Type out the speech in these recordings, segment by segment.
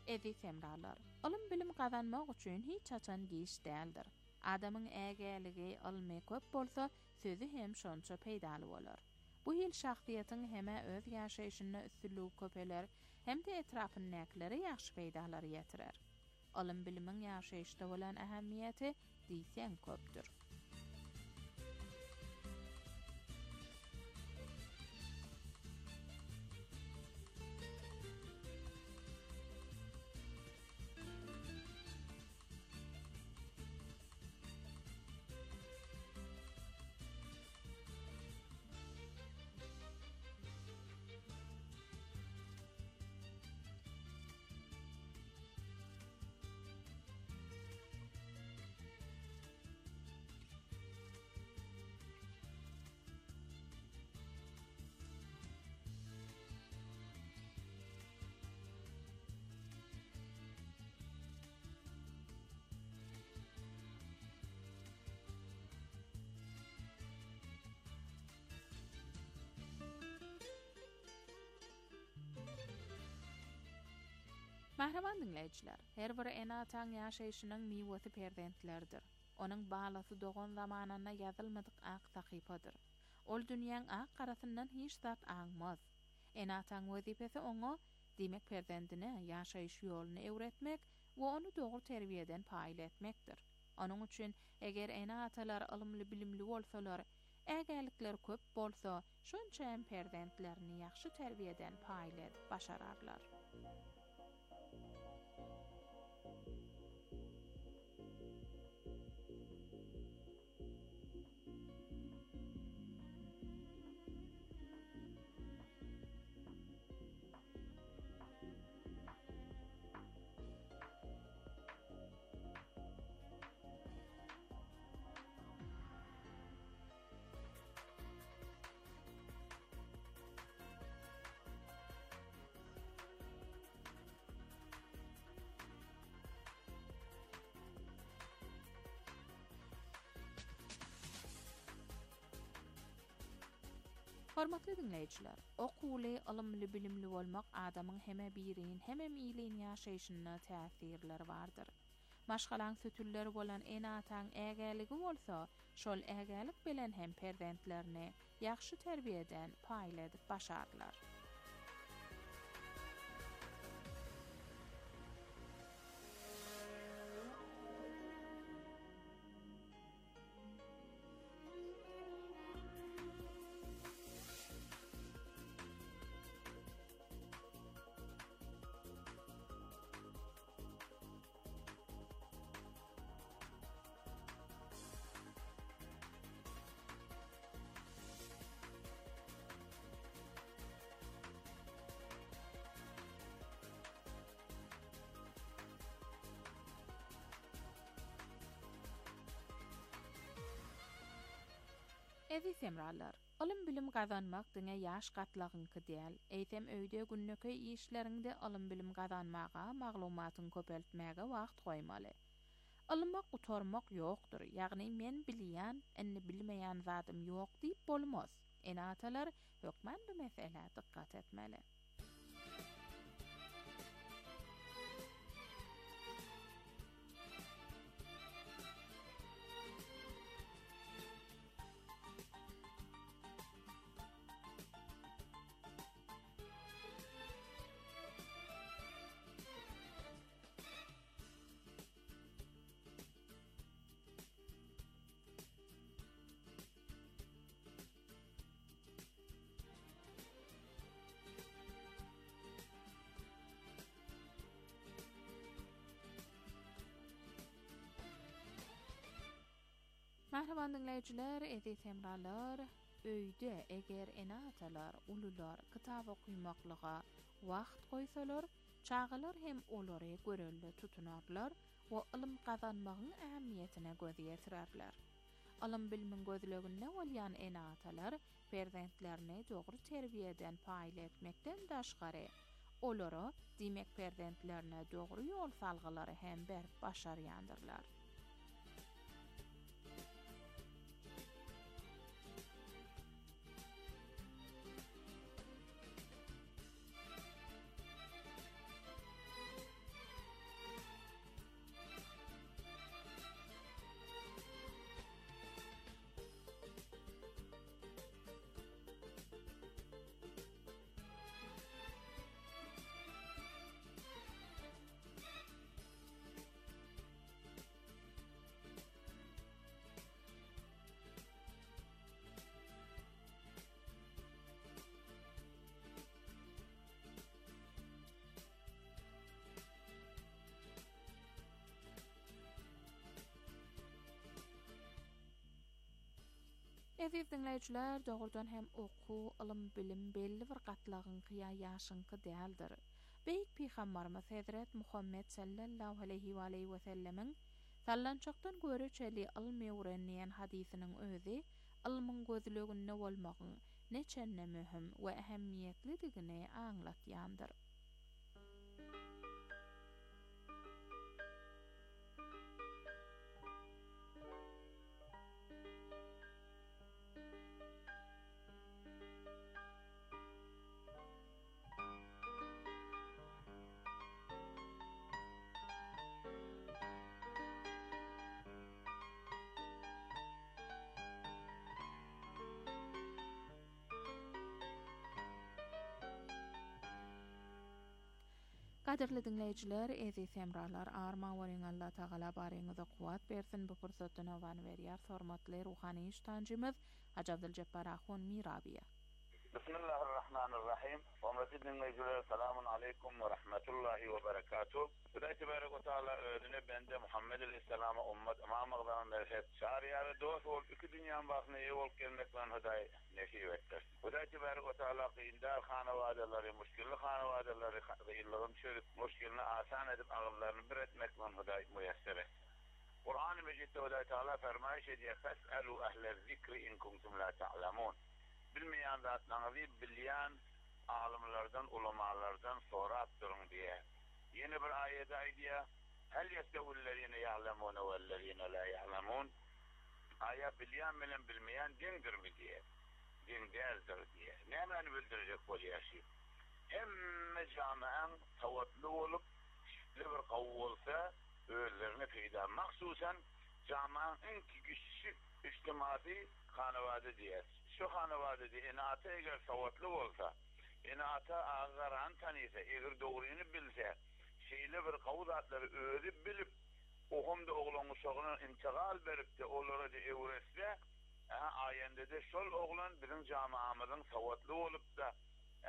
Ezi semralar, ilim bilim kazanmak üçin hiç açan giş däldir. Adamyň ägäligi, ilmi köp bolsa, sözü hem şonça peýdaly bolar. Bu ýyl şahsiýetiň heme öz ýaşaýyşyna üstünlük köpeler, hem de etrafyndakileri ýaxşy peýdalary ýetirer. Ilim bilimiň ýaşaýyşda bolan ähemmiýeti diýsen köpdür. Mahraman dinleyijiler, her bir enataň ýaşaýyşynyň miwasy perdentlerdir. Onuň balasy dogan zamanana ýazylmadyk ak sahypadyr. Ol dünýäň ak garasyndan hiç zat aňmaz. Enataň wezipesi oňa diýmek perdentine ýaşaýyş ýoluny öwretmek we onu dogry terbiýeden paýl etmekdir. Onuň üçin eger enatalar ilmli bilimli bolsalar, ägälikleri köp bolsa, şonça hem perdentlerini ýaxşy terbiýeden paýl edip başararlar. Hormatly dinleyijiler, okuly, ilmli, bilimli bolmak adamyň heme birin, heme ýylyň ýaşaýyşyna täsirleri bardyr. Maşgalaň sütülleri bolan enataň ägäligi bolsa, şol ägälik bilen hem perdentlerini ýaxşy terbiýeden paýl edip başarlar. Ezi semralar, ilim bilim gazanmak diňe ýaş gatlagynky däl, eýtem öýde günnäki işlerinde ilim bilim gazanmaga, maglumatyny köpeltmäge wagt goýmaly. Ilmak utarmak ýokdur, ýagny men bilýän, enni bilmeýän zatym ýok diýip bolmaz. Enatalar hökmen bu mesele dikkat etmeli. Mahraman dinleyijiler, edi semralar, öýde eger enatalar, ulular kitap okuýmaklyga wagt goýsalar, çağılar hem olary görelle tutunarlar we ilim gazanmagyň ähemmiýetine göz ýetirerler. Ilim bilimiň gözleginde bolýan enatalar perdentlerini dogry terbiýeden paýl etmekden daşgary, olara diýmek perdentlerine dogry ýol salgylary hem berip başarýandyrlar. Aziz dinleyiciler, doğrudan hem oku, ilm, bilim, belli bir gatlagyn kıya yaşınkı däldir. Beýik Peygamberimiz Hazret Muhammed sallallahu aleyhi ve sellemin sallançakdan göre çeli ilm öwrenýän hadisiniň özü ilmiň gözleginde bolmagyň neçenne mühim we ähemmiýetlidigini aňlatýandyr. Kadirli dinleyijiler, ezi semralar, arma wariň Allah Taala baryňyza kuwat bersin. Bu pursatyny wan berýär hormatly ruhany iştancymyz Haji Abduljabbar Ahun Mirabiýa. Bismillahirrahmanirrahim. Hormatly dinleyijiler, selamun aleykum ve rahmetullahi ve berekatuh. Hudaý tebarek we taala öňüne bende Muhammed aleyhisselama ummat imamyňdan merhet şariýa we dost bolup iki dünýäň bagyna eýe bolup gelmekden Hudaý nesip etdi. Hudaý tebarek we taala gyýndar hanawadalary, müşkilli hanawadalary gyýylygyn çörüp müşkilini asan edip agyrlaryny bir etmekden Hudaý müýesser etdi. Kur'an-ı Mecid'de Hudaý taala fermaýş edýär: "Fes'alu ehlez-zikri in kuntum la ta'lamun." Bilmeýän zatlaryňy bilýän alimlerden, ulamalardan sorap durun diye. Yeni bir ayet aýdýar: "Hel yestewullezine ya'lamuna wellezine la ya'lamun." Ayet bilýän bilen bilmeýän diňdirmi diye. Diň däldir diye. Nämäni bildirjek bolýar? Hemme jamaň tawatly bolup, şifli bir gawy bolsa, özlerini peýda maksusan jamaň en güçlü ijtimai hanawada diýer. Şu hanawada enata eger tawatly bolsa, enata agaran tanýsa, eger dogryny bilse, şeýle bir gawdatlary özü bilip, oğumda oğlanyň şoğuna intiqal berip de olara da öwretse, aýende de şol oğlan bizim jamaamyzyň tawatly bolup da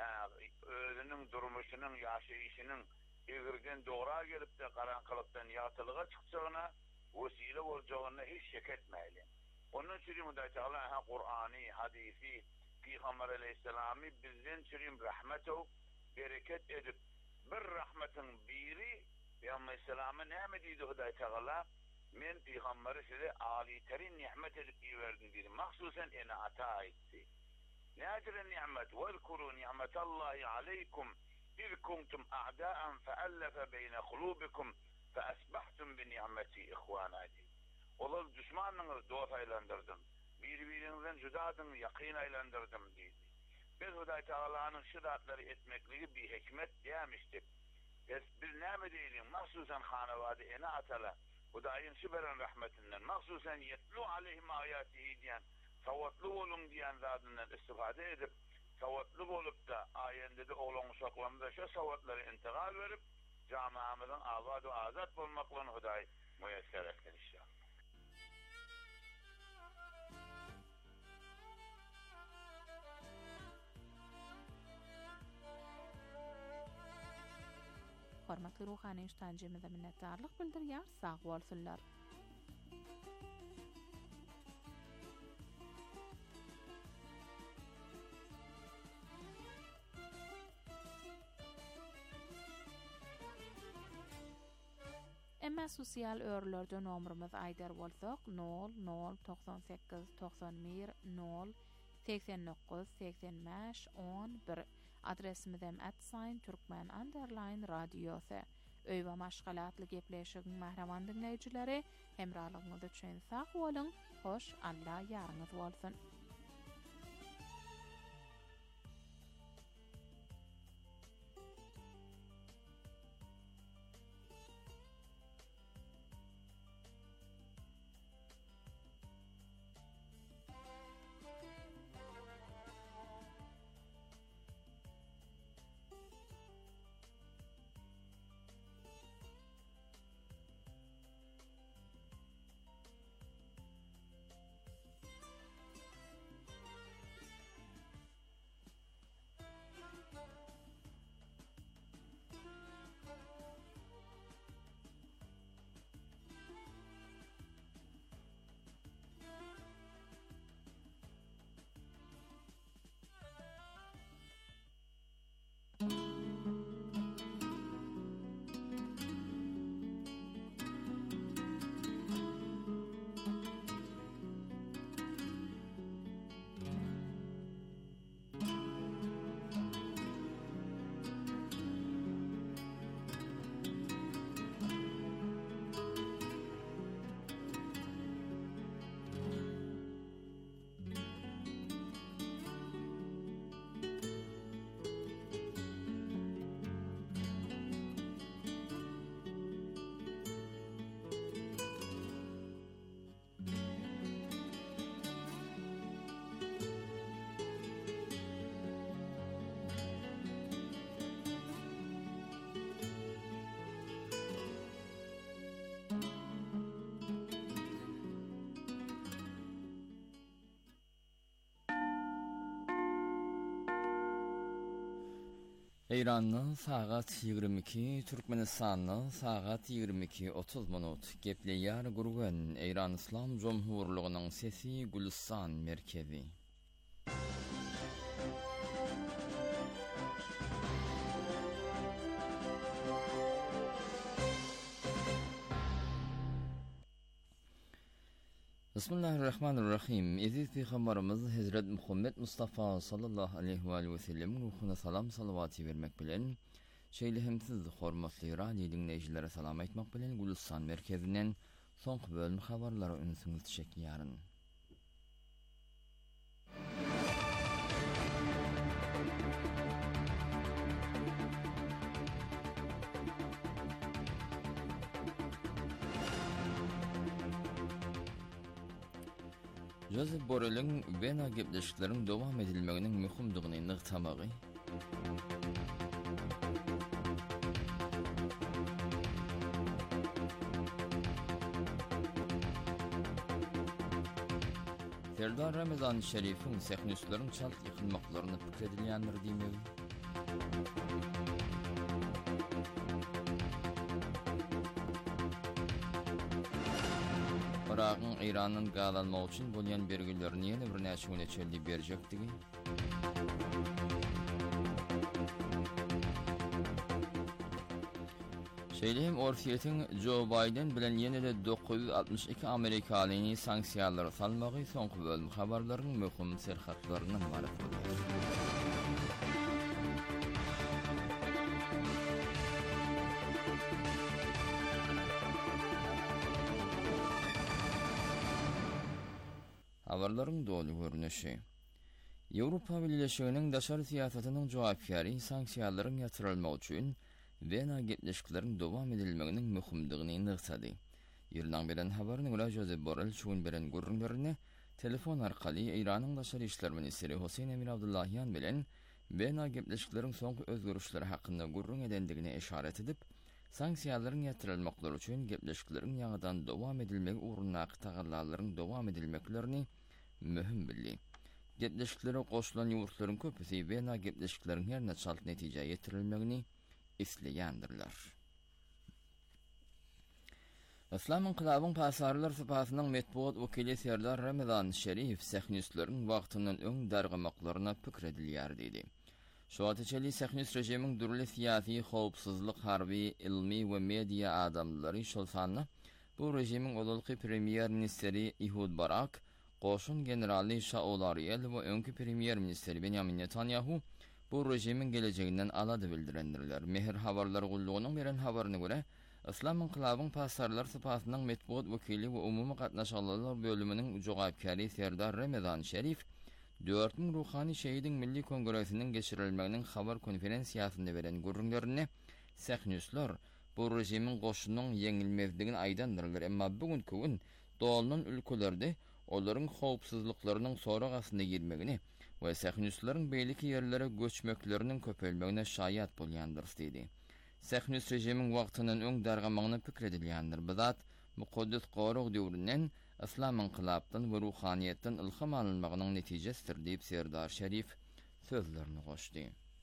özüniň durmuşynyň, ýaşaýyşynyň egirgen dogra gelip de garankylykdan ýatylyga çykjagyna wesile boljagyna hiç şek etmeýli. Onun üçin Hudaý Taala Kur'any, hadisi, Peygamber aleyhisselamy bizden çirim rahmete, bereket edip bir rahmetin biri Peygamber aleyhisselamy näme diýdi Hudaý Taala? Men Peygamberi size âli terin nimet edip iwerdim diýdi. Maksusan ene ata aýtdy. Nädir nimet? Vezkuru nimetallahi aleykum إذ كنتم أعداء فألف بين قلوبكم فأصبحتم بنعمتي إخوانا. Olal düşmanınız dost aylandırdım. Birbirinizden judaydın, yakin aylandırdım deydi. Biz Hudaý Taala'nın şidatları etmekliği bir hikmet demiştik. Biz näme diýelim? Maksusan hanawady ene atala Hudaýyň şiberen rahmetinden, maksusan yetlu aleyhim ayatihi diýen, tawatly bolun diýen zatından istifade edip, tawatly bolup da aýende de oğlan uşaklarymyza şu sawatlary intiqal berip, jamaamyzyň azad we azat bolmaklaryny Hudaý müýesser etsin inşallah. Hormatly ruhany iştancymyza minnetdarlyk bildirýär. Sag bolsunlar. Emma sosial örlerde nomrumuz aýdar bolsak 0098 91 0 89 85 11 adresimizem @Türkmen_radiosa. Öý we maşgalatly gepleşigiň mahraman dinleýijileri hemralygyňyz üçin sag bolun. Hoş Allah ýaryňyz bolsun. İran'ın saat 22, Türkmenistan'ın saat 22:30 minut. Gepleýär gurgan İran İslam Jomhurlugynyň sesi Gülistan merkezi. Bismillahirrahmanirrahim. Aziz Peygamberimiz Hazret Muhammed Mustafa sallallahu aleyhi ve sellem ruhuna salam salavatı vermek bilen şeýle hemsiz hormatly radio dinleýijilere salam aýtmak bilen Gülistan merkezinden soňky bölüm habarlary ünsüňiz çekýäryn. Josep Borrell'in Wiener gepleşiklerinin dowam edilmeginiň möhümdigini nygtamagy, Serdar Ramazan Şerif'in sehnüslerin çalt yıkılmaklaryny pikredilýändir diýmegi, Iraq'ın İran'ın gaz almak üçin bolýan bergilerini ýene bir näçe güne çeldi berjekdigi, şeýle Orsiýetiň Joe Biden bilen ýene-de 962 Amerikalyny sanksiýalara salmagy soňky bölüm habarlarynyň möhüm serhatlarynyň bary. Habarlaryň dolu görnüşi. Ýewropa Birleşiginiň daşary siýasatynyň jogapkary sanksiýalaryň ýatyrylmagy üçin Wiener gepleşikleriniň dowam edilmeginiň möhümdigini nygtady. Ýerden beren habaryna görä Josep Borrell şu gün beren gurrunlaryny telefon arkaly Iranyň daşary işler ministri Hüseyin Emir Abdullahian bilen Wiener gepleşikleriniň soňky özgörüşleri hakynda gurrun edendigine işaret edip, sanksiýalaryň ýatyrylmaklary üçin gepleşikleriň ýaňydan dowam edilmegi ugrundaky tagallalaryň dowam edilmeklerini möhüm bildi. Gepleşiklere goşulan ýurtlaryň köpüsi Wiener gepleşikleriň herne çalt netije ýetirilmegini isleýändirler. Islam inqilabyň pasarlar sypatynyň metbuat wekili Serdar Ramazan Şerif sehnüsleriň wagtyndan öň dargamaklaryna pikredilýär dedi. Şu ateçeli sehnüs rejimiň durly siyasi, howpsuzlyk, harbi, ilmi we media adamlary şolsanly bu rejimiň olalky premier ministeri Ehud Barak, Goşun generali Shaul Ariel we öňkü premier ministeri Benjamin Netanyahu bu rejimiň gelejeginden alady bildirendirler. Mehr habarlary gullugynyň beren habaryna görä, İslam inqilabyň pasarlar sypatynyň metbuat wekili we umumy gatnaşanlar bölüminiň jogapkary Serdar Ramazan Şerif 4. ruhani şehidin milli kongresinin geçirilmeginiň habar konferensiýasynda beren gurrunlaryny sehnüsler bu rejimin goşunyň ýeňilmezdigini aýdandyrlar. Emma bugünkü gün dolanan ülkelerde olaryň howpsuzlyklarynyň soragasynda girmegini we sehnüsleriň beýleki ýerlere göçmekleriniň köpelmegine şaýat bolýandyr dedi. Sehnüs rejimiň wagtyndan öň dargamagyny pikredilýändir. Bizat muqaddas gorug döwründen İslam inqilabdan we ruhaniýetden ilham alynmagynyň netijesidir diýip Serdar Şerif sözlerini goşdy.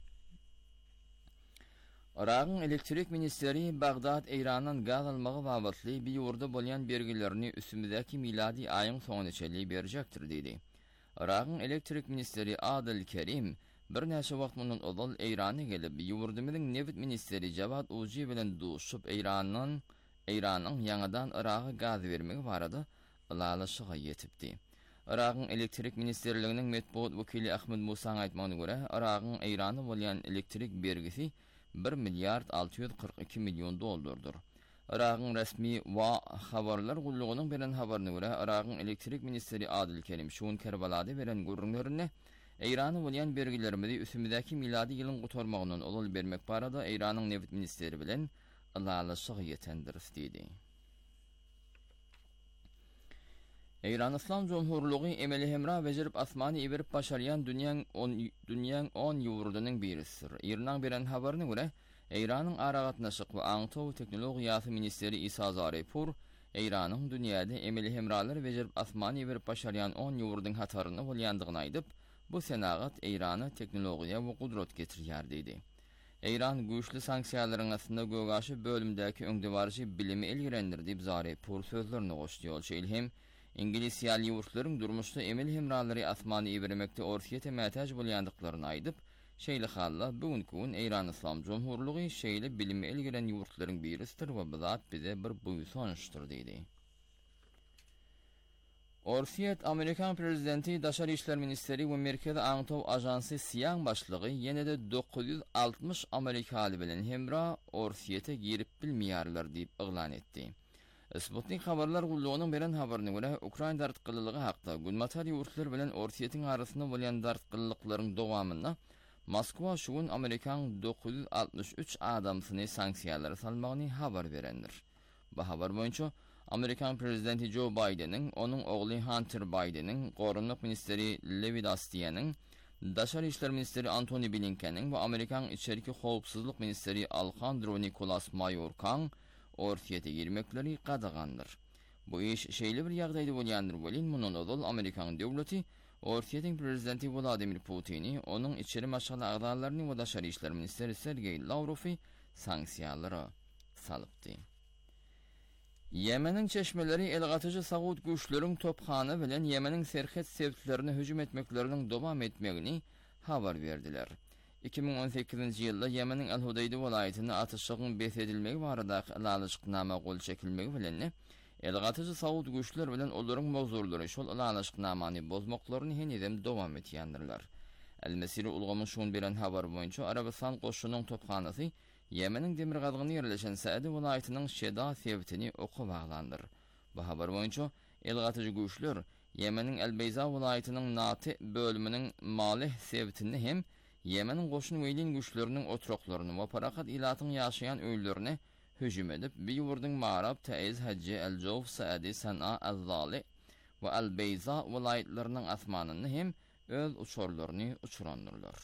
Iraqyň elektrik ministeri Bagdad Iranyň gaz almagy babatly bir ýurda bolýan bergilerini üstümizdäki miladi aýyň soňuna çelli berjekdir dedi. Iraqyň elektrik ministeri Adil Kerim bir näçe wagt mundan ozal Irana gelip ýurdumyň neft ministeri Javad Uji bilen duşup Iranyň ýangydan Iraga gaz bermegi barada ılalaşyga ýetipdi. Iraqyň elektrik ministerliginiň metbuat wekili Ahmed Musaň aýtmagyna görä, Iraqyň Irana bolýan elektrik bergisi 1 milyard 642 milyon dolardyr. Iraqyň resmi wa habarlar gullugynyň beren habaryna görä, Iraqyň elektrik ministeri Adil Kerim şuň Kerbalada beren gurrunlaryny Irana bolýan bergilerimizi üstümizdäki miladi ýylyň gutarmagyndan olal bermek barada Iranyň neft ministeri bilen ılalaşyga ýetendir dedi. İran İslam Jomhurlugy emeli hemra bejerip asmany iberip başarýan dünýäň 10 ýurdunyň birisidir. İran beren habaryna görä, İranyň aragatnaşyk we aňtow teknologiýasy ministeri Isa Zaripur, İranyň dünýäde emeli hemralar bejerip asmany iberip başarýan 10 ýurdunyň hataryny bolýandygyny aýdyp, bu senagat İrana teknologiýa we gudrat getirýär dedi. Eýran güýçli sanksiýalaryň aslynda gögaşy bölümdäki öňdebarjy bilimi elgirendir diýip Zary pur sözlerini goşdy. Ol şeýle İngiliz ýaly ýurtlaryň durmuşda emel hemralary asmany ibermekde orsiýete mätäj bolýandyklaryny aýdyp, şeýle halla bugünkü gün Eýran Islam Jomhurlygy şeýle bilimi elgiren ýurtlaryň birisidir we bu zat bize bir buýsanyşdyr diýdi. Orsiýet Amerikan prezidenti Daşary işler ministeri we Merkezi Aňtow ajansy SIAň başlygy ýene-de 960 Amerikaly bilen hemra Orsiýete girip bilmeýärler diýip eglan etdi. Sputnik habarlar gullugynyň beren habaryna görä Ukraina dartgylylygy hakda günmatar ýurtlar bilen Orsiýetiň arasynda bolýan dartgylyklaryň dowamyna Moskwa şu gün Amerikan 963 adamsyny sanksiýalara salmagyny habar berendir. Bu habar boýunça Amerikan prezidenti Joe Biden'in, onun oğlu Hunter Biden'in, Gorunluk Ministeri Levi Dastian'ın, Daşary işler ministeri Antony Blinken'in ve Amerikan İçeriki Howpsuzlyk ministeri Alejandro Nicolas Mayorkas Orsiýete girmekleri qadagandyr. Bu iş şeýle bir ýagdaýda bolýandyr bolýan, munun odul Amerikan döwleti Orsiýetiň prezidenti Vladimir Putin'i, onun içeri maşgaly agdalaryny we Daşary işler ministeri Sergey Lavrov'y sanksiýalara salypdy. Yemen'in çeşmeleri elgatyjy Saud güýçleriň topxana bilen Yemen'in serhet sebitlerine hüjüm etmeklerinin dowam etmegini habar berdiler. 2018-nji ýylda Yemen'in El-Hudaydy welaýatyna atışygyň besedilmegi baradaky alalyşyknama gol çekilmegi bilen elgatyjy Saud güýçleri bilen olaryň mowzurlary şol alalyşyknamany bozmaklaryny henidem dowam etýändirler. El-Mesiri ulgamyň şuň beren habar boýunça Arabistan goşunyň topxanasy Yemen'in demir gadgyny ýerleşen Saadi welaýatynyň Şeda sebitini okup aglandyr. Bu habar boýunça elgatyjy güýçler Yemen'in El-Beyza welaýatynyň Nati bölüminiň Malih sebitini hem Yemen'in goşun weýlin güýçleriniň oturaklaryny we parakat ilatyň ýaşaýan öýlerini hüjüm edip, bir ýurdyň Marab, Taiz, Hajji, El-Jawf, Saadi, San'a, El-Zali we El-Beyza welaýatlarynyň asmanyny hem öz uçurlaryny uçurandyrlar.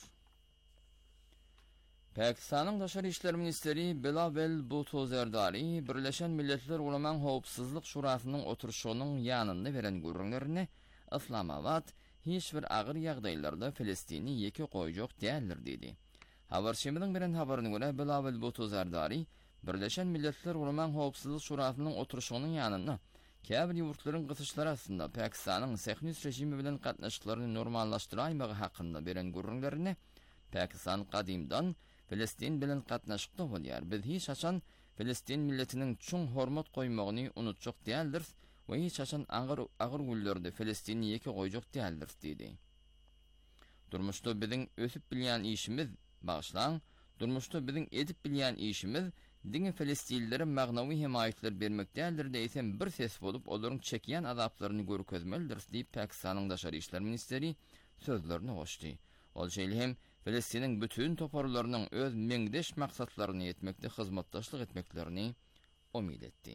Pakistanyň Daşary işler ministeri Bilawal Bhutto Zardari Birleşen Milletler Ulaman Howpsuzlyk Şurasynyň oturşygynyň ýanynda beren görüňlerini Islamabad hiç bir agyr ýagdaýlarda Filistini ýeke goýjak däldir dedi. Habar şeminiň beren habaryna görä Bilawal Bhutto Zardari Birleşen Milletler Ulaman Howpsuzlyk Şurasynyň oturşygynyň ýanynda käbir ýurtlaryň gysyşlary aslında Pakistanyň Sehnüs rejimi bilen gatnaşyklaryny normallaşdyraýmagy hakynda beren görüňlerini Pakistan kadimdan Filistin bilen gatnaşykda bolýar. Biz hiç haçan Filistin milletiniň çuň hormat goýmagyny unutjak däldir we hiç haçan agyr güllerde Filistini ýeke goýjak däldir dedi. Durmuşda biziň ösüp bilýän işimiz başlaň, durmuşda biziň edip bilýän işimiz diňe Filistinlilere magnawy himayetler bermek däldir diýsem bir ses bolup olaryň çekýän azaplaryny görkezmelidir diýip Pakistanyň Daşary işler ministeri sözlerini goşdy. Ol şeýle Filistiniň bütün toparlarynyň öz meňdeş maksatlaryny ýetmekde hyzmatdaşlyk etmeklerini umid etdi.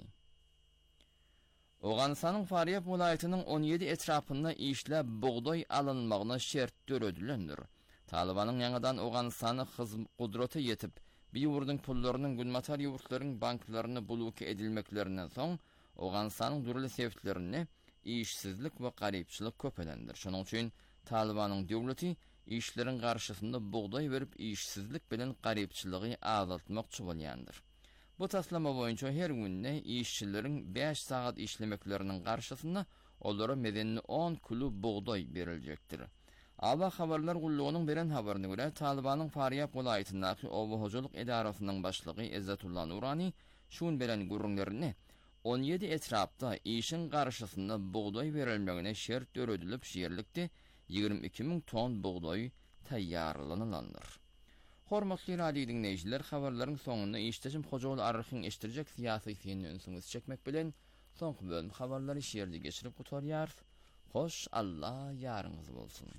Oganistanyň Faryab welaýatynyň 17 etrapynda işläp buğday alınmagyna şert töredilendir. Talibanyň ýangadan Oganistany gudraty ýetip, bir ýurdyň pullarynyň günmatar ýurtlaryň banklaryny buluk edilmeklerinden soň Oganistanyň durly sebitlerini işsizlik we garypçylyk köpelendir. Şonuň üçin Talibanyň döwleti işlerin karşısında buğday verip işsizlik bilen garypçylygy azaltmakçy bolýandyr. Bu taslama boýunça her günde işçilerin 5 saat işlemeklerinin karşısında olara medenli 10 kilo buğday beriljekdir. Aba habarlar gullugynyň beren habaryna görä Talibanyň Faryab welaýatyndaky Owa hojalyk edarasynyň başlygy Izzatullah Nurani şuň beren görüňlerini 17 etrapda işin karşısında buğday berilmegine şert töredilip şeýerlikde 22.000 ton buğday taýýarlanýar. Hormatly radio dinleýijiler, habarlaryň soňunda işdeşim Hojaly arrykyň eşdirjek syýasy synýyny çekmek bilen soňky bölüm habarlary şeýerde geçirip gutarýar. Hoş Allah ýarynňyz bolsun.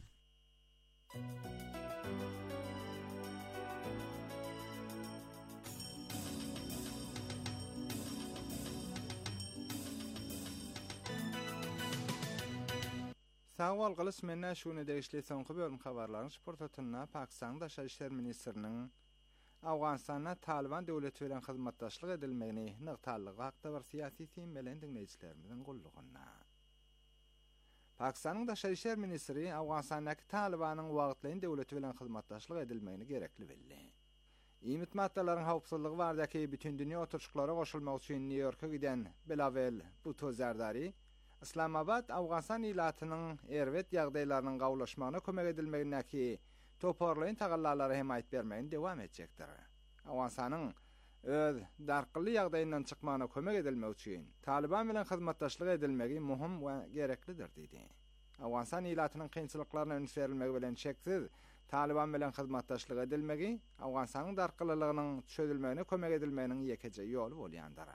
Sağwal gylys menne şuny degişli soňky bölüm habarlaryň şportatyna Pakistan Daşary işler ministriniň Awganistana Taliban döwleti bilen hyzmatdaşlyk edilmegini nyktalygy hakda bir syýasy syn bilen dinleýijilerimiziň gullugyna. Pakistanyň Daşary işler ministri Awganistanaky Talibanyň wagtlyň döwleti bilen hyzmatdaşlyk edilmegini gerekli bildi. İmit maddalaryň hawpsuzlygy bardaki bütün dünýä oturuşyklara goşulmak üçin New Yorka giden Bilawel Bhutto Zardari, Islamabad Awgastan ilatynyň erwet ýagdaýlarynyň gawlaşmagyna kömek edilmegindäki toparlaýyn tagallalary hem aýt bermegini dowam etjekdir. Awgasanyň öz darkyly ýagdaýyndan çykmagyna kömek edilmek üçin Taliban bilen hyzmatdaşlyk edilmegi muhim we gereklidir diýdi. Awgastan ilatynyň kynçylyklaryna öňüş berilmegi bilen çeksiz Taliban bilen hyzmatdaşlyk edilmegi Awgasanyň darkylylygynyň çözülmegine kömek edilmeginiň ýekeje ýoly bolýandyr.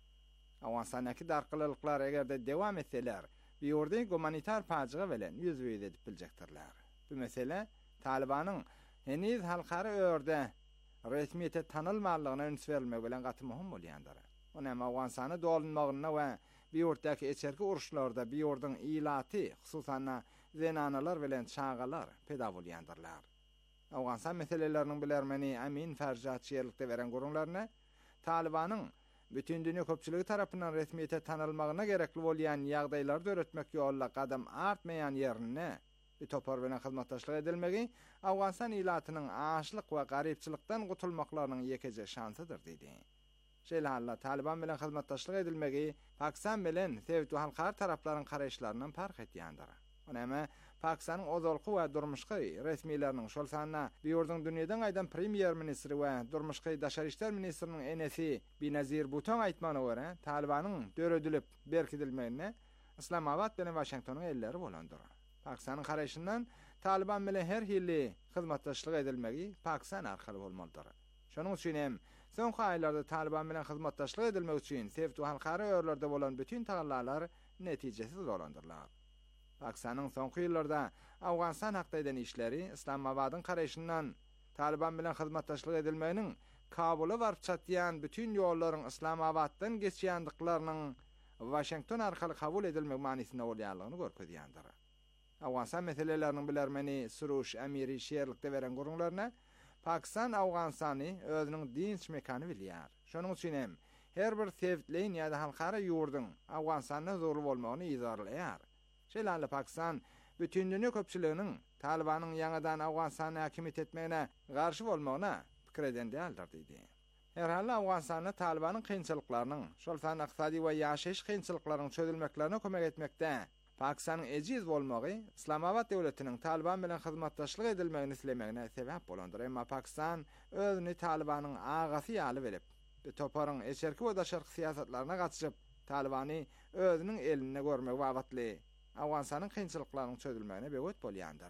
Awgasandaki darkylylyklar egerde dewam etseler, biýordy humanitar paçyga bilen ýüzüýüz edip biljekdirler. Bu mesele Talibanyň heniz halkary öýerde resmiýete tanylmalygyna öňüş berilmegi bilen gaty muhim bolýandyr. Onam Awgasany dolunmagyna we biýortdaki eçerki uruşlarda biýordyň ilaty, hususan zenanalar bilen çağalar peda bolýandyrlar. Awgastan meseleleriniň bilermeni Amin Farjat şeýerlikde beren gurulmaryna Talibanyň bütün dünýä köpçüligi tarapyndan resmiýete tanylmagyna gerekli bolýan ýagdaýlary öğretmek ýolla gadam artmaýan ýerine bir topar bilen hyzmatdaşlyk edilmegi Awgastan ilatynyň aşlyk we garypçylykdan gutulmaklarynyň ýekeje şansydyr diýdi. Şeýle Taliban bilen hyzmatdaşlyk edilmegi Pakistan bilen sewtu halkar taraplaryň garaşlaryndan fark etýändir. Onama Pakistanyň ozalky we durmuşky resmiýetleriniň şol sanna biýordyň dünýeden aýdan premier ministri we durmuşky daşary işler ministriniň enesi Benazir Bhutto aýtmagyna görä, Talibanyň döredilip berkidilmegine Islamabad bilen Washingtonyň elleri bolandyr. Pakistanyň garaşyndan Taliban bilen her hilli hyzmatdaşlyk edilmegi Pakistan arkaly bolmalydyr. Şonuň üçin hem soňky aýlarda Taliban bilen hyzmatdaşlyk edilmek üçin sewtu halkary öýerlerde bolan bütün tagallar netijesiz bolandyrlar. Pakistanyň soňky ýyllarda Awgastan hakda eden işleri Islamabadyň garaşyndan Taliban bilen hyzmatdaşlyk edilmeginiň Kabuly barp çatýan bütün ýollaryň Islamabaddan geçýändiklarynyň Washington arkaly kabul edilmek manysynda bolýanlygyny görkezýändir. Awgastan meseleleriniň bilermeni Surush Amiri şeýerlikde beren gurulmaryna Pakistan Awgastany özüniň dinç mekany bilýär. Şonuň üçin hem her bir sewtleýin ýa-da halkara ýurdyň Awgastanyň zorly bolmagyny izarlaýar. Şeýle Pakistan bütün dünýä köpçüliginiň Talibanyň ýangadan Awgastany hakimiýet etmegine garşy bolmagyna pikir eden däldir diýdi. Her hal Awgastany Talibanyň kynçylyklarynyň, şol san ykdysady we ýaşaýyş kynçylyklarynyň çözülmeklerine kömek etmekde Pakistanyň ejiz bolmagy Islamabad döwletiniň Taliban bilen hyzmatdaşlyk edilmegini islemegine sebäp bolandyr. Emma Pakistan özüni Talibanyň agasy ýaly berip, bu toparyň eçerki we daşarky siýasatlaryna gatşyp Talibany özüniň eline görmek wagtly Awgasanyň kynçylyklarynyň çözülmegine beýet bolýandyr.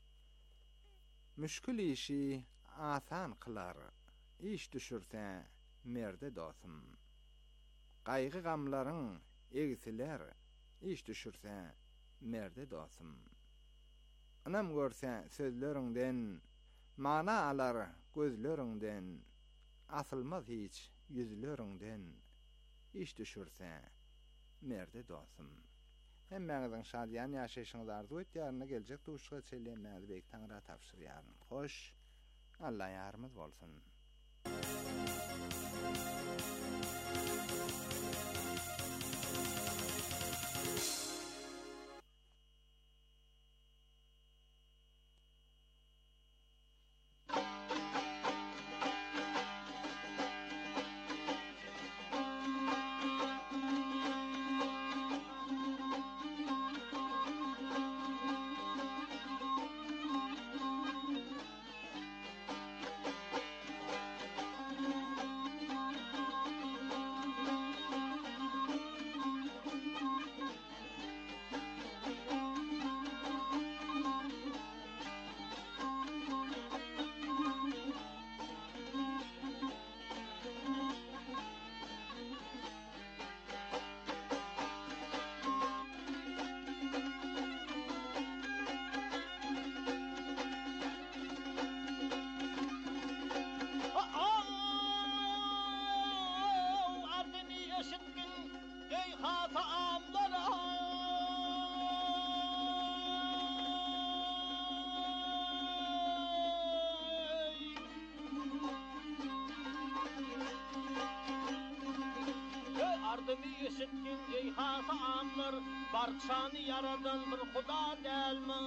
Müşkül işi asan kılar, iş düşürse merde dostum. Gaýgy gamlaryň egisiler, iş düşürse merde dostum. Anam görse sözlerinden, mana alar gözlerinden, asılmaz hiç yüzlerinden, iş düşürse merde dostum. Hemmeňiziň şadýan ýaşaýyşyňyzy arzu etýärine geljek duşga çelenmäzi beýik taňra tapşyrýaryn. Hoş, Allah ýarymyz bolsun. Eşitkin ey hasamlar, barkşanı yaradan bir Huda dälmi?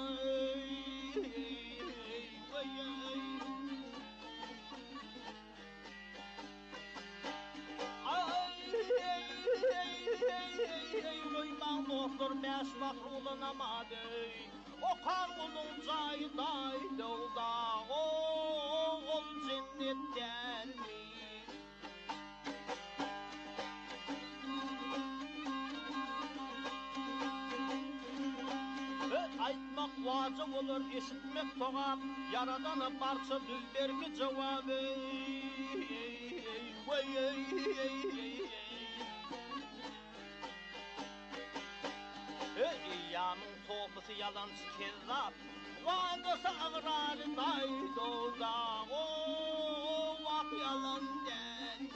bahrulanamadı. O kargulun caydaydı da ol cennetten mi? Aytmak vacip olur, eşitmek toğap. Yaradana barça düzbergi cevabı. Yağmın topusu yalancı kezzap. Vadası ağrarı daydı da o vak yalan der.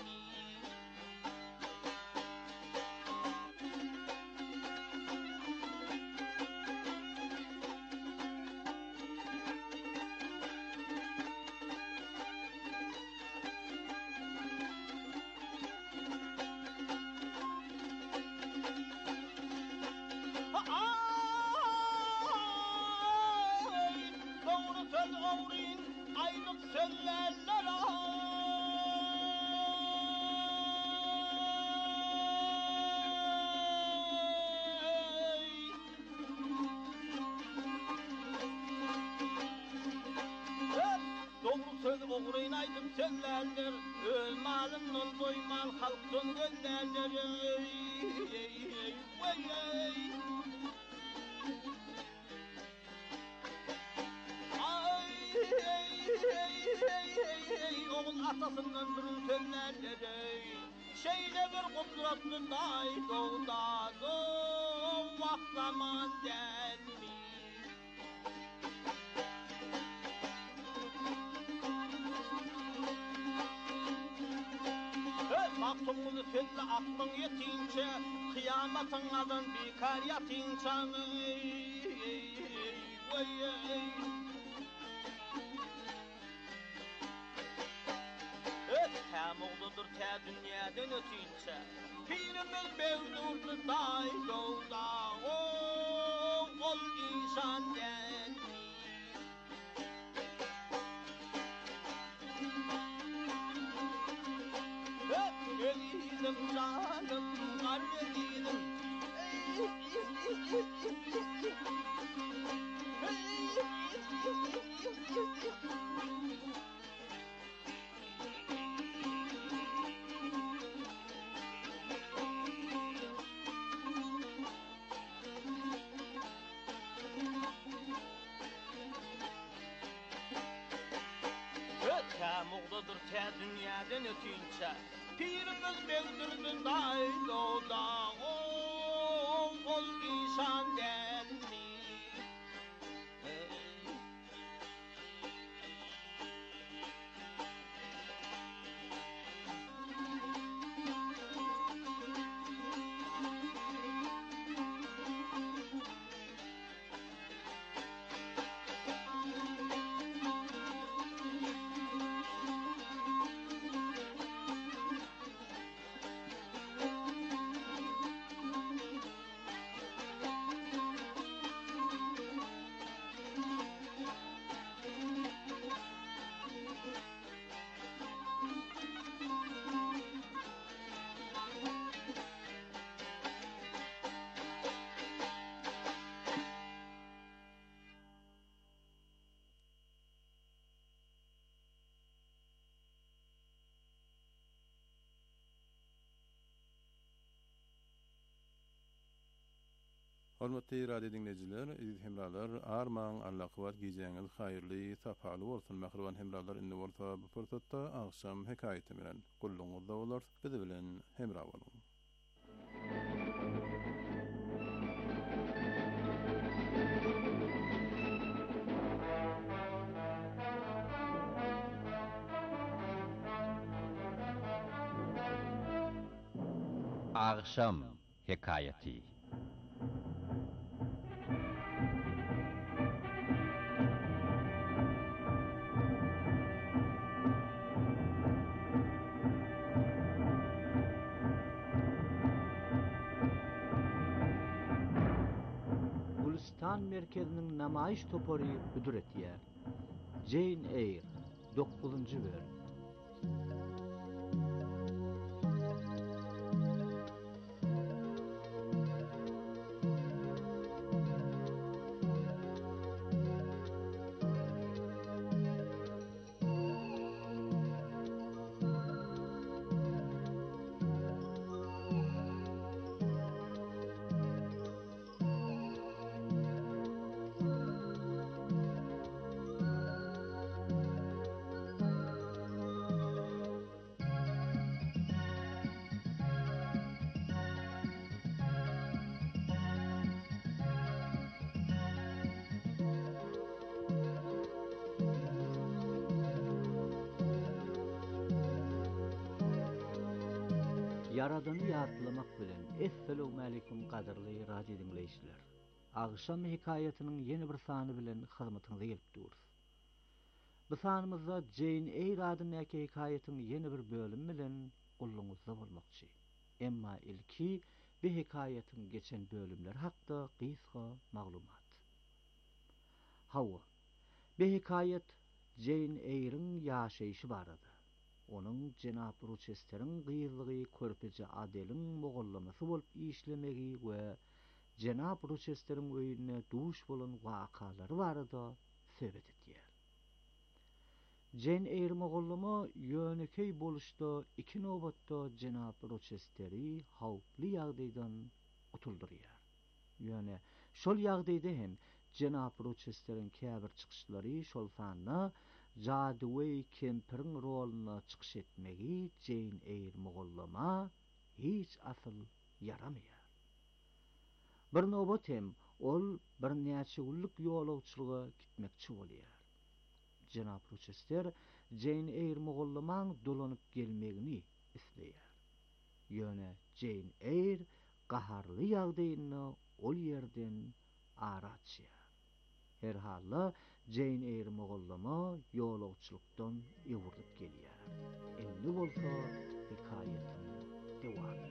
Oğruyun aydım sellerdir, malımdan doyman halktan göllerdir. Oğul atasından durun sellerdir, şeyle bir kudretli daydı da vak zaman gelmiş. Maktumunu söyle aklın yetince, kıyametin adın bikar yatince. Hem oğludur te dünyadan ötünce, pirimiz bevdurdu daydı da ol insan gelmiş. Elinim canım, garelinim. Hem oğludur te dünyadan ötünce, pirimiz bevdurdu daydı da ol insan gelmiş. Hormatly radio dinleyijiler, aziz hemralar, armağan Allah-Kuvat giýjeňiz haýyrly, sapaly bolsun. Mähriban hemralar, indi bolsa bu pursatda akşam hekaýeti bilen gulluňyzda bolar. Bizi bilen hemra bolun. Akşam hekaýeti. Gulistan merkezinin namayiş topory büdür etýär. Jane Eyre 9-njy bölüm. Yaradanı ýatlamak bilen Esselamu alaykum gaderly radio dinleýijiler. Agşam hikaýatynyň ýeni bir sany bilen hyzmatyňyza gelipdir. Bu sanymyzda Jane Eyre adyndaky hikaýatynyň ýeni bir bölümi bilen gulluňyzda bolmakçy. Emma ilki bu hikaýatyň geçen bölümler hakda gysga maglumat. Hawa, bu hikaýat Jane Eyre'ň ýaşaýyşy barada. Onuň Jenap Rochester'iň gyzlygy körpeje Adelyň mogallamasy bolup işlemegi we Jenap Rochester'iň öýüne duş bolan wakalary barada söhbet etýär. Jane Eyre mogallama ýönekey boluşda iki nobatda Jenap Rochester'i hawply ýagdaýdan utuldurýar. Ýöne şol ýagdaýda hem Jenap Rochester'iň käbir çykyşlary şol sanyna Jadway Kempir'in roluna çykyş etmegi Jane Eyre mogallama hiç asyl yaramýar. Bir nobat hem ol bir näçe günlük ýolagçylyga gitmekçi bolýar. Jenap Rochester Jane Eyre mogallamaň dolanyp gelmegini isleýär. Ýöne Jane Eyre gaharly ýagdaýyny ol ýerden araçýar. Her halla Jane Eyre mogallama ýolagçylykdan ýewirip gelýär. Endi bolsa hikaýatyň dewamy.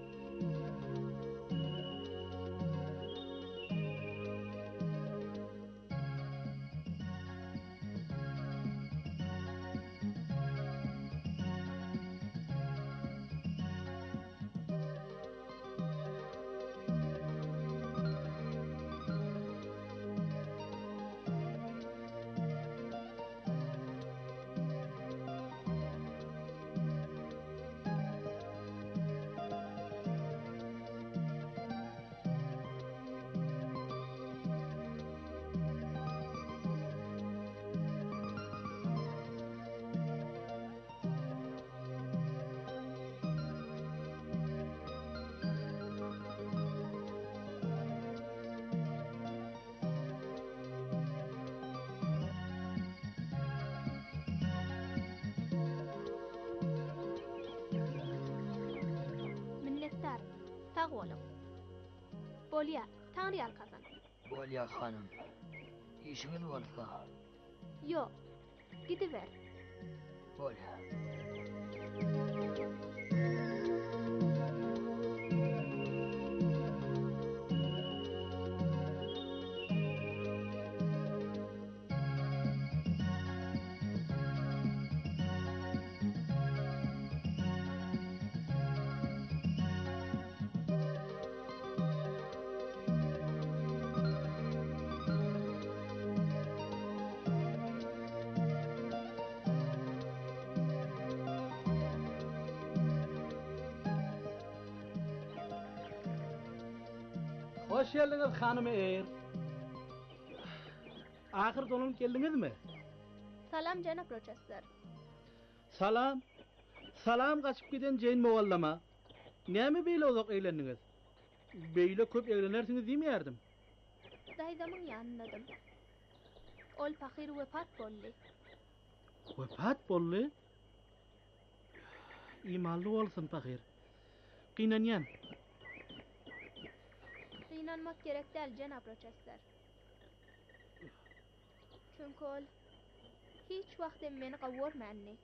Sağ olun. Bolya, Tanrı kazan. Bolya hanım, işiniz varsa? Yok, gidiver. Bolya. Hoş geldiniz hanım Eyre. Ahir dolanyp geldiňiz mi? Salam Jenap Rochester. Salam. Salam gaçyp giden Jane mogallama. Näme beýle uzak eýlendiňiz? Beýle köp eýlenersiňiz diýmeýärdim. Daýdamyň ýanyndadım. Ol pahyr wepat boldy. Wepat boldy? Imanly bolsun pahyr. Gynanýan. Gynanmak gerek däl Jenap Rochester. Çünki ol hiç wagt meni gawurmandy.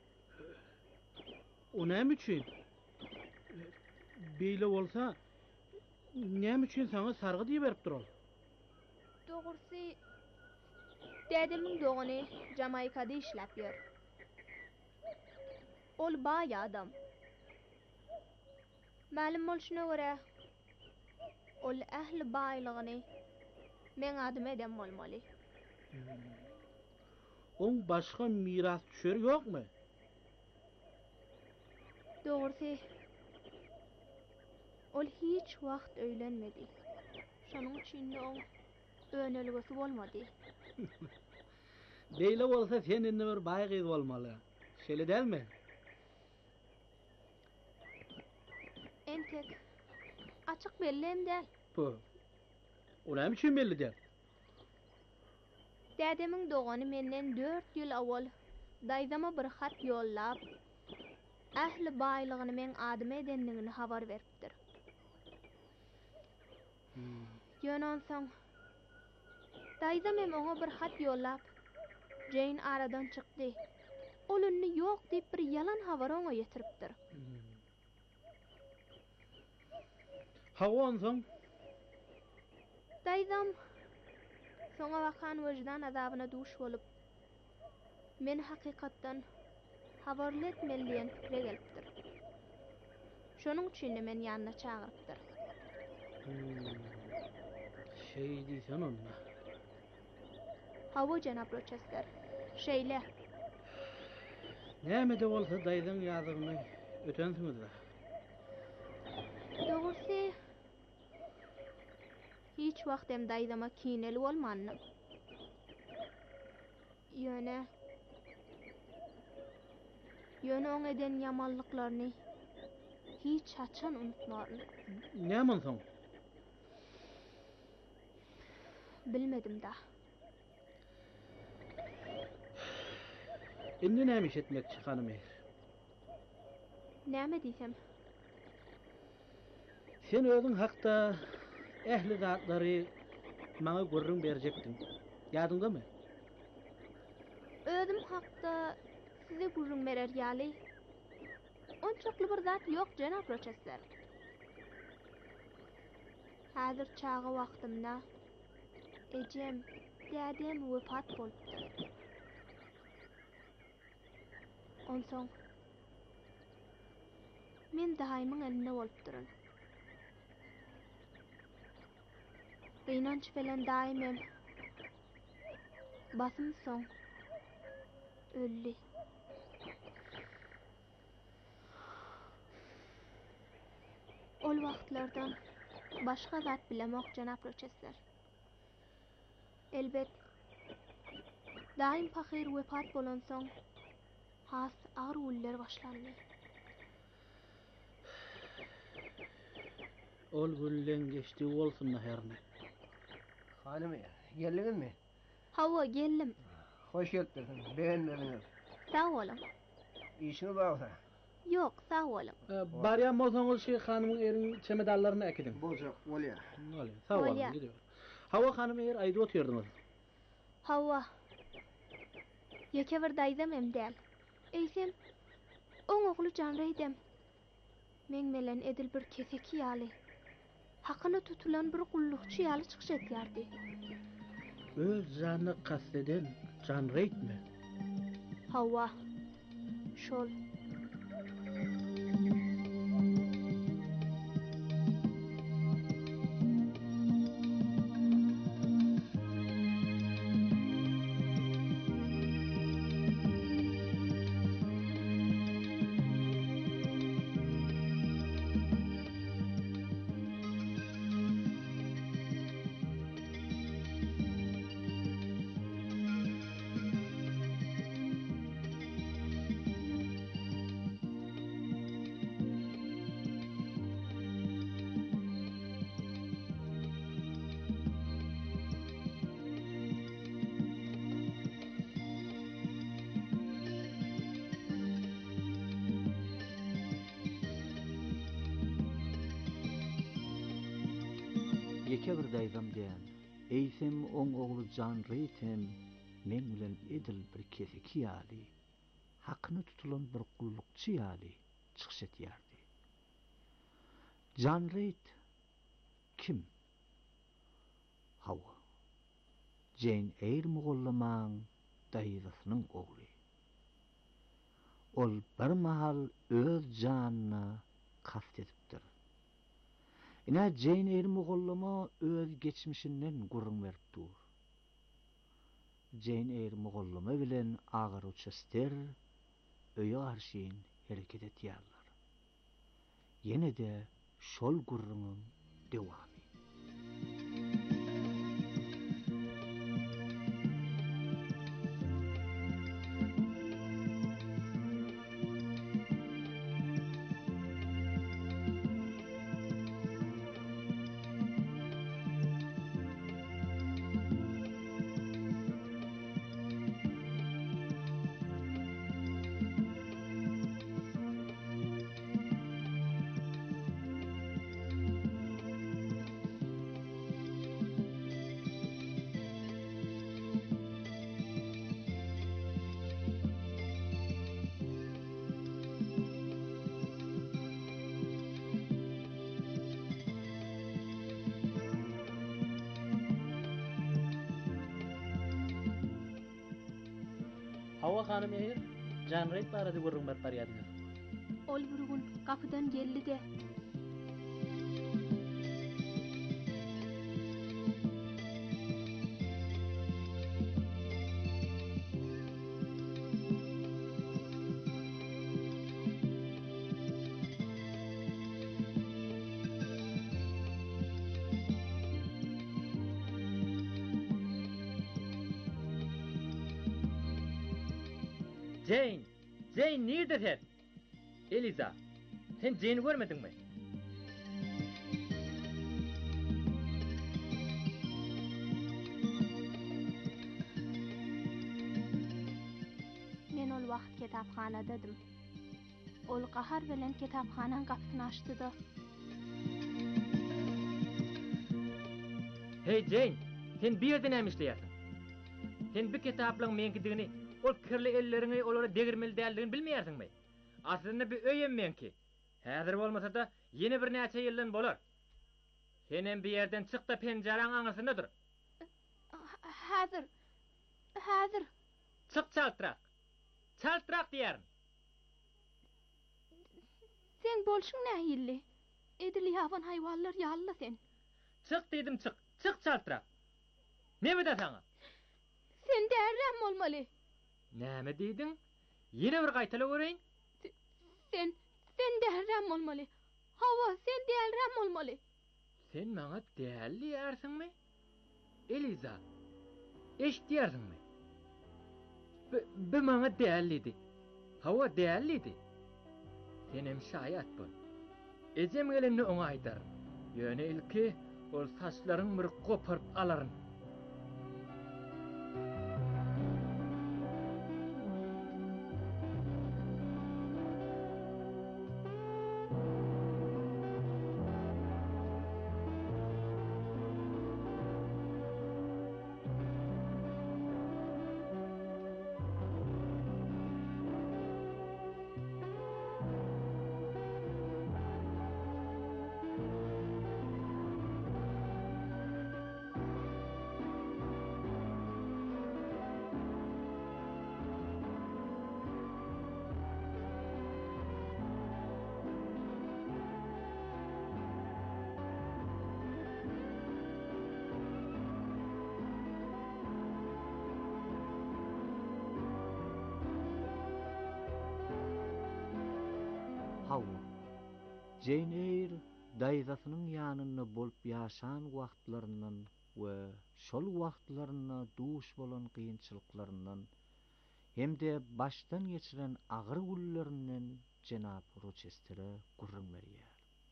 O näme üçin? Beýle bolsa, näme üçin saňa sargy diýip berip dural? Dogrusu, dädemiň dogany Jamaikada işläpýär. Ol baý adam. Ma'lum bolşuna görä, ol ähli baýlygyny men adym edem bolmaly. On başga miras düşer ýokmy? Dogrusu, ol hiç wagt öýlenmedi. Şonuň üçin de on önelgesi bolmady. Beýle bolsa sen indi bir baý gyz bolmaly. Şeýle dälmi? Entek açyk bellem däl. Bu. O näme üçin belli däl? Dädemiň dogany menden 4 ýyl awal daýdama bir hat ýollap, ähli baýlygyny men adam edenligini habar beripdir. Ýönen soň daýzam hem oňa bir hat ýollap, Jane aradan çykdy. Ol ünni ýok diýip bir ýalan habar oňa ýetiripdir. Hawa onsoň daýzam soňa bakan wejdan azabyna duş bolup, men hakykatdan habarletmeliýän pikire gelipdir. Şonuň üçin men ýanyna çagyrypdyr. şey diýsen onda. Hawa janap Rochester. Şeýle. Näme de bolsa daýdan ýazygyny ötensiňizler. Dogusy hiç wagt hem daýzama kineli bolmanyň. Ýöne oň eden ýamanlyklaryny hiç haçan unutmaryn. Näme onsoň? Bilmedim da. Indi näme iş etmekçi hanım eger? Näme diýsem? Sen özüň hakda ähli zatlary maňa görrüň berjekdiň. Ýadyňdamy? Özüm hakda size gurrun berer ýaly. Onçakly bir zat ýok janap Rochester. Häzir çağı wagtymda ejem, dädem wepat bolupdyr. Onsoň men daýymyň elinde bolup duryn. Gynanç bilen daýymem basym soň ölli. Ol wagtlardan başga zat bilemok janap Rochester. Elbet daýym pahyr wepat bolan soň has agyr uller başlandy. Ol güllen geçdi bolsun herne. Hanım geldiniz mi? Hawa geldim. Hoş geldiniz. Beğenmediniz. Sağ olun. İşiniz varsa. Yok, sağ olun. Baryan bolsaňyz şey hanymyň eriň çemedallaryny äkidiň. Bolsak, bolýa. Bolýa. Sağ olun. Bolýa. Gidiyor. Hawa hanım eger aýda otyrdyňyz. Hawa. Ýeke bir daýzam hem däl. Eýsem, oň ogly Janreýdem. Men melen edil bir keseki ýaly. Hakyny tutulan bir gullukçy ýaly çykyş etýärdi. Öz jany kasteden Janreýdmi? Hawa. Şol. Ýeke bir daýzam diýen. Eýsem oň ogly Janreýtem men bilen edil bir keseki ýaly. Hakyny tutulan bir gullukçy ýaly çykyş etýärdi. Janreýt kim? Hawa. Jane Eyre mugullamaň daýzasynyň ogly. Ol bir mahal öz janyna kast edipdir. Ina Jane Eyre mugullama öz geçmişinden gurrun beripdir. Jane Eyre mugullama bilen Agar Rochester öýe garşyn hereket etýärler. Ýene de şol gurrunyň dewamy. Hawa hanım eğer Canrayt barada gurrun barparyadınız. Ol bir gün kapıdan geldi de. Jane nerede sen? Eliza, sen Jane'i görmedin mi? Men ol wagt kitapxanadadım. Ol qahar bilen kitapxanan kapysyny açdy da. Hey Jane, sen bir yerden emişleýärsiň. Sen bir kitaplyň menkidigini, ol kirli ellerini olara degirmeli däldigini bilmeýärsiňmi? Aslynda bir öýem menki. Häzir bolmasa da ýene bir näçe ýyldan bolar. Senem bir yerden çyk da penjaraň aňyrsynda dur. Häzir. Çyk çaltrak. Çaltrak diýärin. Sen bolşuň nähilli? Edili ýaban haýwanlar ýalyla sen. Çyk diýdim çyk. Çyk çaltrak. Näme de saňa? Sen därrem bolmaly. Näme diýdiň? Ýene bir gaýtala göreýin. Sen därrem bolmaly. Hawa, sen därrem bolmaly. Sen maňa dälli ýersiňmi? Eliza, eşitýärsiňmi? Bu maňa dällidi. Hawa dällidi. Senem şaýat bol. Ejem geleni oňa aýtar. Ýöne ilki ol saçlaryň bir goparyp alaryn. Hawa, Jane Eyre daýzasynyň ýanyna bolup ýaşan wagtlaryndan we şol wagtlaryna duş bolan kynçylyklaryndan hemde başdan geçiren agyr güllerinden Jenap Rochester'e gurrun berýär.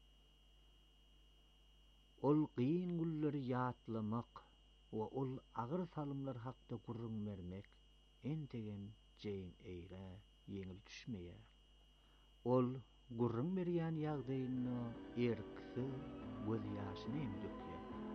Ol kyn gulleri ýatlamak we ol agyr salymlar hakda gurrun bermek entegen Jane Eyre ýeňil düşmeýär. Ol gurrun berýän ýagdaýyny erkisi göz ýaşyny emjekýär.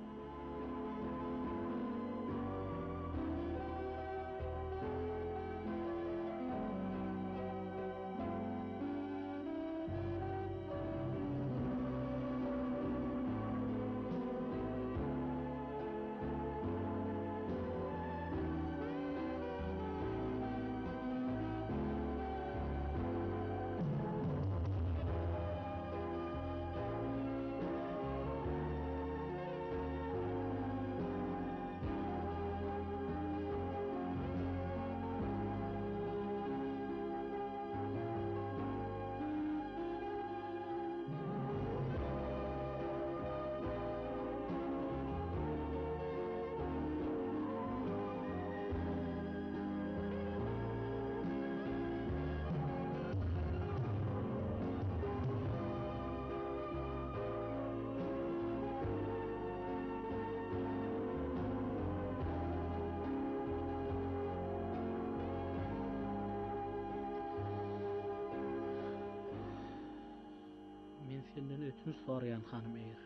Senden ötünç sorayan hanım eğer.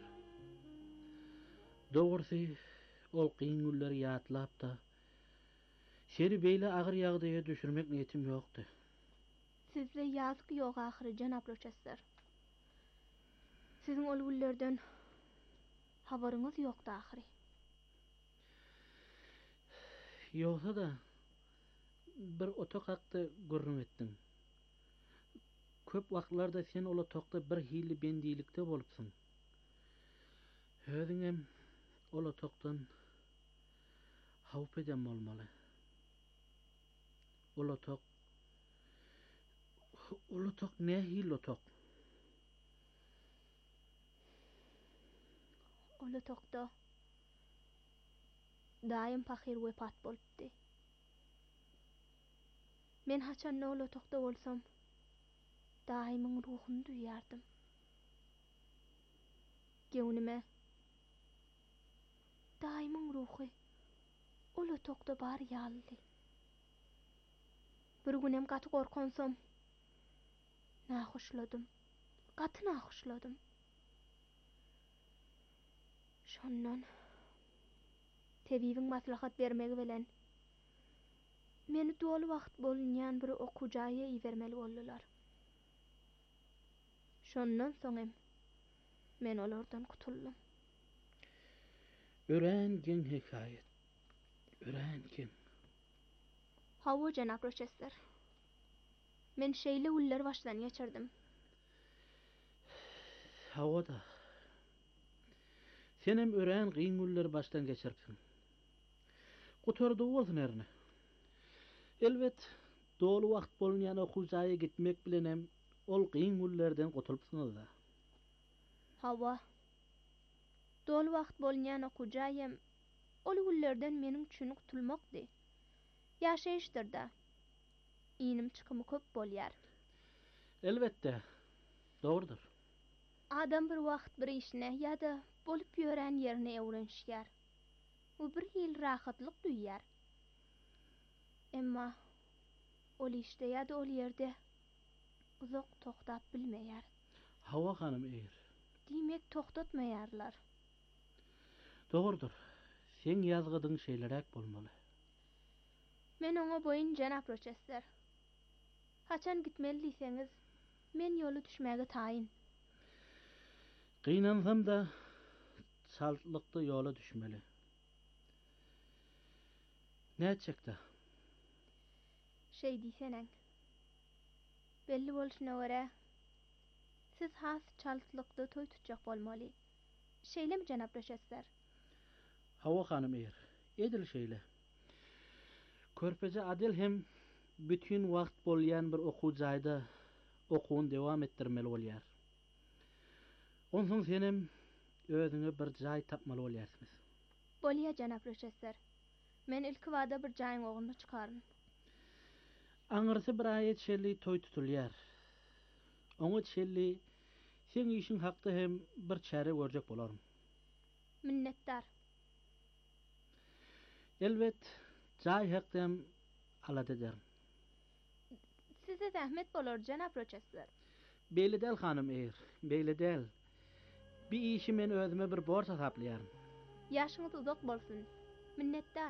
Doğrusu ol kıyın gülleri ýatlap da seni beýle agyr ýagdaýa düşürmek niýetim ýokdy. Sizde ýazgyk ýok ahyry Jenap Rochester. Siziň ol güllerden habaryňyz ýokdy ahyry. Ýoksa da bir otak haqqı görün ettin. Köp wagtlarda sen ol otaqda bir hili bendilikde bolupsyň. Özüňem ol otaqdan hawp eden bolmaly. Ol otaq ne hil otaq? Ol otaqda daim pahyr wepat bolupdy. Men haçan ol otaqda bolsam daimyň ruhuny duýardym. Gewnime daimyň ruhy ol otaqda bar ýaly. Bir günem gaty gorkansam nahoşladym. Gaty nahoşladym. Şondan tebibiň maslahat bermegi bilen meni dolu wagt bolunýan bir okujaýa ibermeli boldular. Şondan soňem men olardan kutuldum. Örengen hikayet. Örengen. Hawa janap Rochester. Men şeýle uller başdan geçirdim. Hawa da. Senem ören giň uller başdan geçiripsiň. Guturdy bolsun erne. Elbet dolu wagt bolunýan okujaýa gitmek bilenem ol giň ullerden gutulupsyňyz da. Hawa. Dolu wagt bolunýan okujaýam ol ullerden meniň üçin gutulmakdy. Ýaşaýyşdyr da. Inim çykymy köp bolýar. Elbette. Dogrudur. Adam bir wagt bir işine ýa-da bolup ýören ýerine öwrenşýär. O bir hil rahatlyk duýýar. Emma ol işte ýa-da ol ýerde uzak tokdap bilmeýär. Hawa hanym eýer. Diýmek toktatmaýarlar. Dogrudur. Sen ýazgydyň şeýlerek bolmaly. Men oňa boyun janap Rochester. Haçan gitmeli diýseňiz, men ýoly düşmäge taýyn. Gynansam da çaltlykda ýola düşmeli. Näçekde? Şey diýseneň. Belli bolşuna görä siz has çaltlykda toý tutjak bolmaly. Şeýlemi janap Rochester? Hawa hanym eýer. Edil şeýle. Körpeje adil hem bütün wagt bolýan bir okujaýda okuwyn dewam etdirmeli bolýar. Onsoň senem özüňe bir jaý tapmaly bolýarsyňyz. Bolýa janap Rochester. Men ilki wada bir jaýyň ogyny çykaryn. Aňyrsy bir aý etşelli toý tutulýar. Oňa etşelli sen işiň hakda hem bir çäre görjek bolarym. Minnetdar. Elbet jaý hakda hem alad ederim. Size zähmet bolar janap Rochester. Beýle del hanym eýer, beýle del. Bir işi men özüme bir borç hasaplaýarym. Ýaşyňyz uzak bolsun. Minnetdar.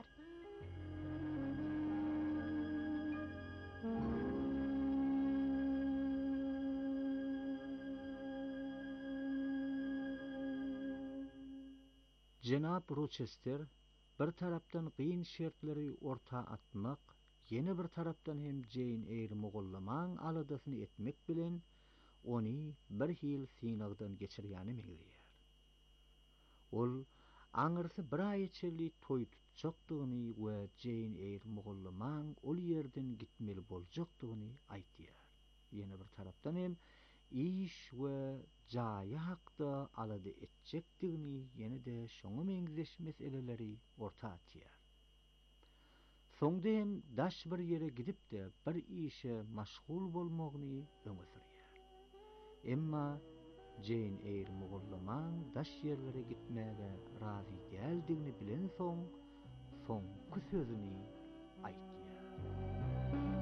Jenap Rochester bir tarapdan gyn şertleri orta atmak, ýene bir tarapdan hem Jane Eyre mogollamaň aladasyny etmek bilen ony bir hil synagdan geçirýäni meňzeýär. Ol aňyrsy bir aý içeli toý tutjakdygyny we Jane Eyre mogollamaň ol ýerden gitmeli boljakdygyny aýtýar. Ýene bir tarapdan hem iş we jaýy hakda alady etjekdigini ýene-de şoňa meňzeş meseleleri orta atýar. Soňda hem daş bir ýere gidip de bir işe maşgul bolmagyny öňe sürýär. Emma Jane Eyre mogollamaň daş ýerlere gitmäge razy däldigini bilen soňky sözüni aýtýar.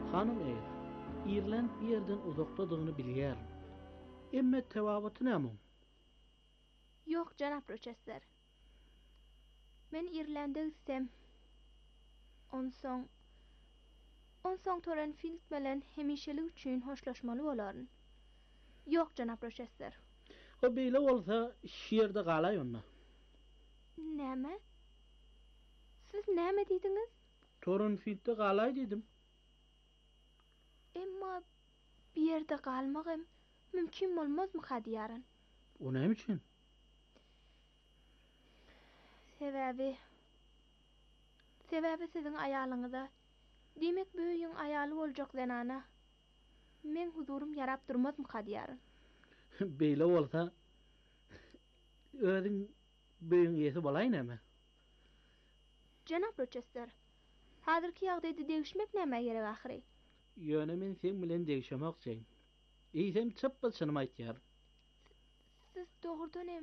Hanım eýer, İrland bir yerden uzakdadygyny bilýär. Emme tewabaty näme? Yok janap Rochester. Men İrlanda gitsem. Onsoň Torrenfield bilen hemişelik üçin hoşlaşmaly bolaryn. Yok janap Rochester. O beýle bolsa şerde galaý onda. Näme? Siz näme diýdiňiz? Torrenfield'de galaý dedim. Emma bir yerde galmagym mümkin bolmazmy hadýaryn? O näme üçin? Sebäbi sizin aýalyňyza, demek böyüň aýaly boljak zanana. Men huzurum yarap durmazmy hadýaryn? Beýle bolsa özüň böyüň ýesi bolaý näme? Janap Rochester, hazırki ýagdaýda degişmek näme gerek ahyry? Ýöne men sen bilen degişemokçaýyn. Eýsem çappa çynym aýtýar. Siz dogrudan hem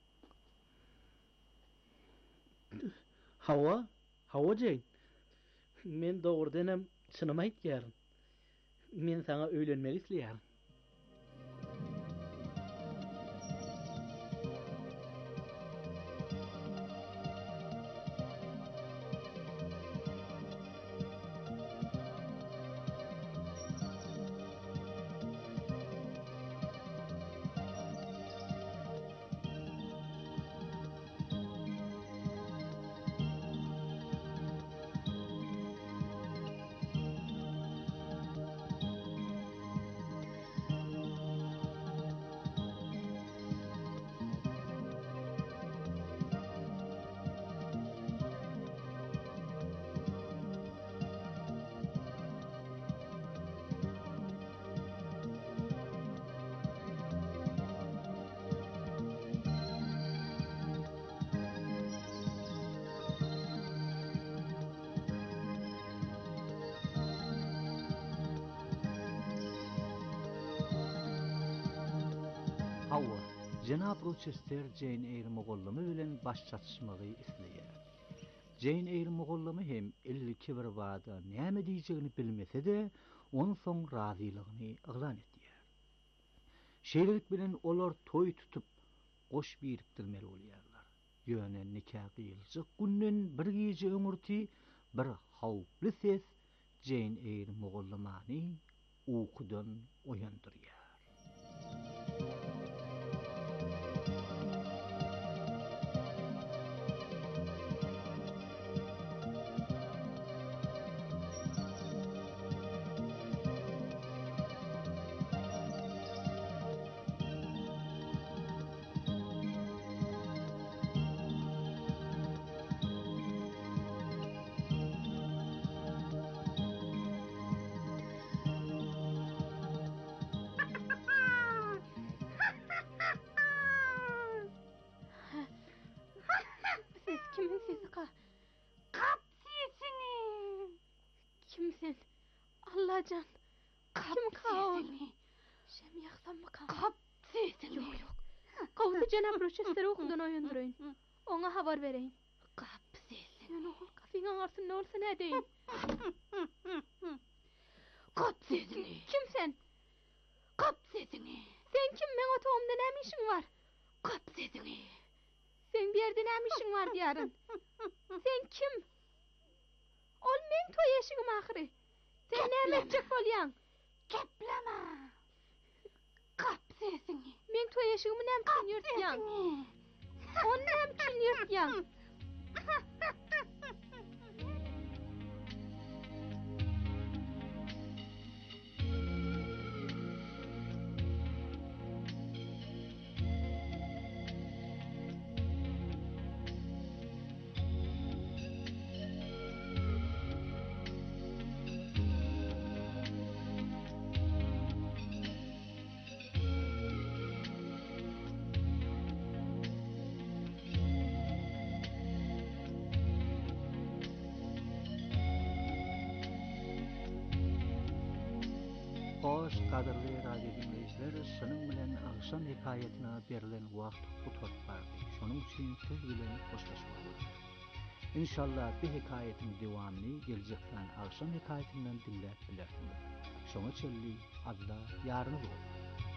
Hawa Jane. Men dogrudan hem çynym aýtýaryn. Men sana öýlenmeli isleýär. Hawa, Janap Rochester Jane Eyre mogollamy bilen baş çatışmagy isleýär. Jane Eyre mogollamy hem 52 bir wada näme diýjegini bilmese de, onuň soň razylygyny ýaglan etýär. Şeýlelik bilen olar toý tutup goş birikdirmeli bolýarlar. Ýöne nikah gyýyljak günden bir gece öňürti bir hawply ses Jane Eyre mogollamany uykudan oýandyrýar. Kimin sesi ka? Kap sesini. Kimsen? Allahcan. Kim ka? Şem yaksam mı ka? Kap sesini. Yok. Kavdu Janap Rochester okudan oyundurayın. Ona haber vereyim. Kap sesini. Yani oğul kafin ağarsın ne olsa ne deyin. Kap sesini. Kimsen? Kap sesini. Sen kim? Men otağımda ne işin var? Kap sesini. Sen bir yerde ne işin var diyarın. Sen kim? Ol men toy eşigim ahiri. Sen ne emekcek bolyan? Kepleme. Kap sesini. Men toy eşigimi ne emkin yırtyan? On ne emkin yırtyan? Hoş kadırly radio dinleyijiler, şunun bilen akşam hikayetina berilen wagt bu toplardy. Şonuň üçin siz bilen hoşlaşmak bolýar. İnşallah bir hikayetin devamını gelecekten akşam hikayetinden dinleyip bilersiniz. Şoňa çelli adda yarınız olsun.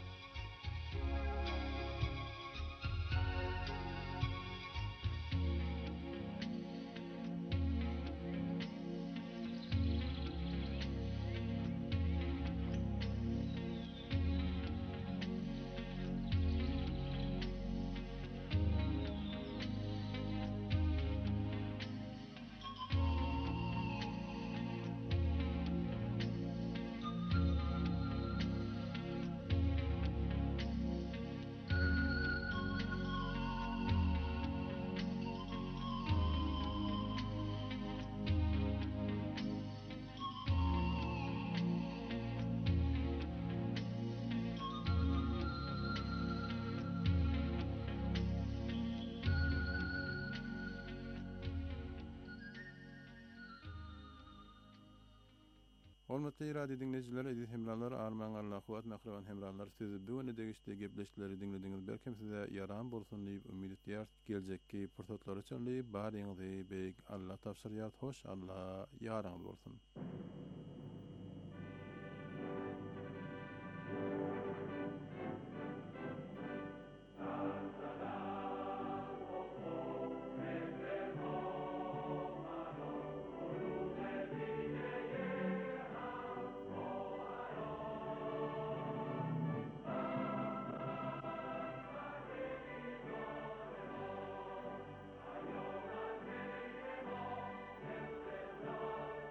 Hormatly radio dinleyijiler, edil hemralar, arman Allah'uat mahravan hemralar sizi bu öne degişte gepleşleri dinlediğiniz berkem size yaran bolsun diýip ümid etýär. Geljekki pursatlar üçin baryňyzy bek Allah tapşyrýar. Hoş Allah yaran bolsun.